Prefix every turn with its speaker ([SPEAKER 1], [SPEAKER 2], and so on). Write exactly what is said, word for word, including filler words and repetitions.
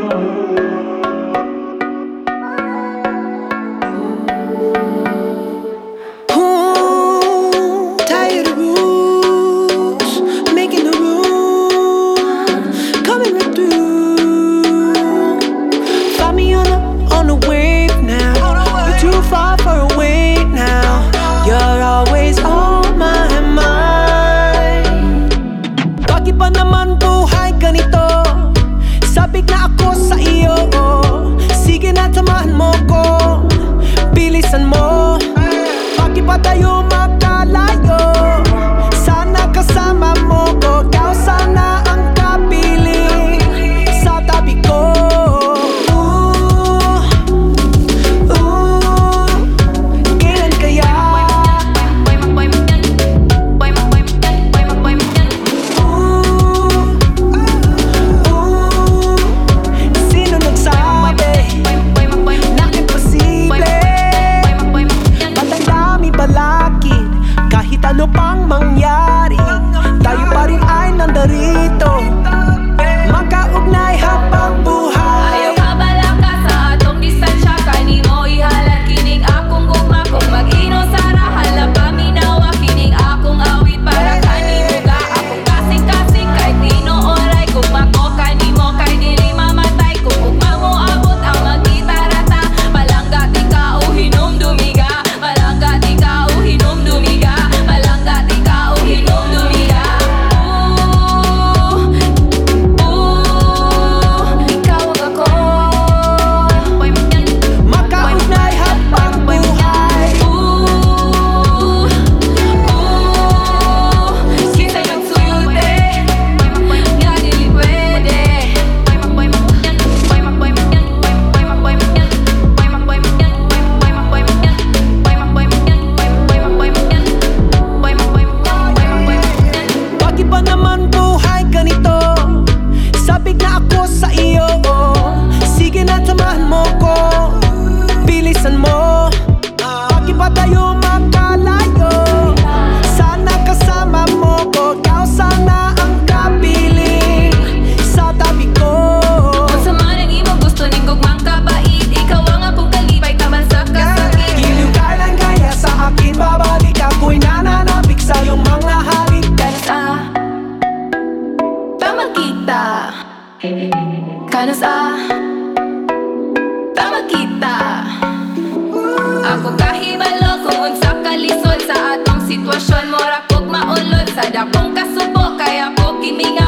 [SPEAKER 1] Tayo magkalayo, sana kasama mo ko. Ikaw sana ang kapiling sa tabi ko. Ooh, ooh, kailan kaya? Ooh, ooh, sino nagsabi na imposible? Balakid, kahit ano pang mangyari, tayo pa rin ay nandarito, makaugnay habang buhay.
[SPEAKER 2] Ayaw ka bala ka sa atong distansya, kanimo ihalat kining akong gugma. Kung mag-ino sa rahal na paminawa, kining akong awit para kanimo ga. Akong kasing-kasing kahit ino oray, gugma ko kanimo kay dili mamatay. Kung gugma mo abot ang maggitarata, palangga di ka o hinom dumiga. Palangga di ka o hinom dumiga. Palangga di ka o hinom dumiga. Ooh, ooh, ikaw ang ako.
[SPEAKER 1] Makaugnay habang buhay.
[SPEAKER 2] Ooh, ooh, kita nagsuyute, nga dili pwede. Bakit ba naman buhay ganito? Sabik na ako sa iyo. Sige na, samahan mo ko, bilisan mo. Bakit ba tayo magkalayo? Sana kasama mo ko. Ikaw sana ang kapiling sa tabi ko. Kung sa man ang imo gusto ning gugmang kabait, ikaw ang akong kalibay taban sa kasakit.
[SPEAKER 1] Giliw ka lang kaya sa akin, babalik ako'y nananapik sa iyong mga halik.
[SPEAKER 2] Kanos ah, tama kita. Kanos ah, tama kita. Ako kahibalo kung unsa kalisod sa atong sitwasyon. Mora kog maulod sa dakong kasubo, kaya ko kiming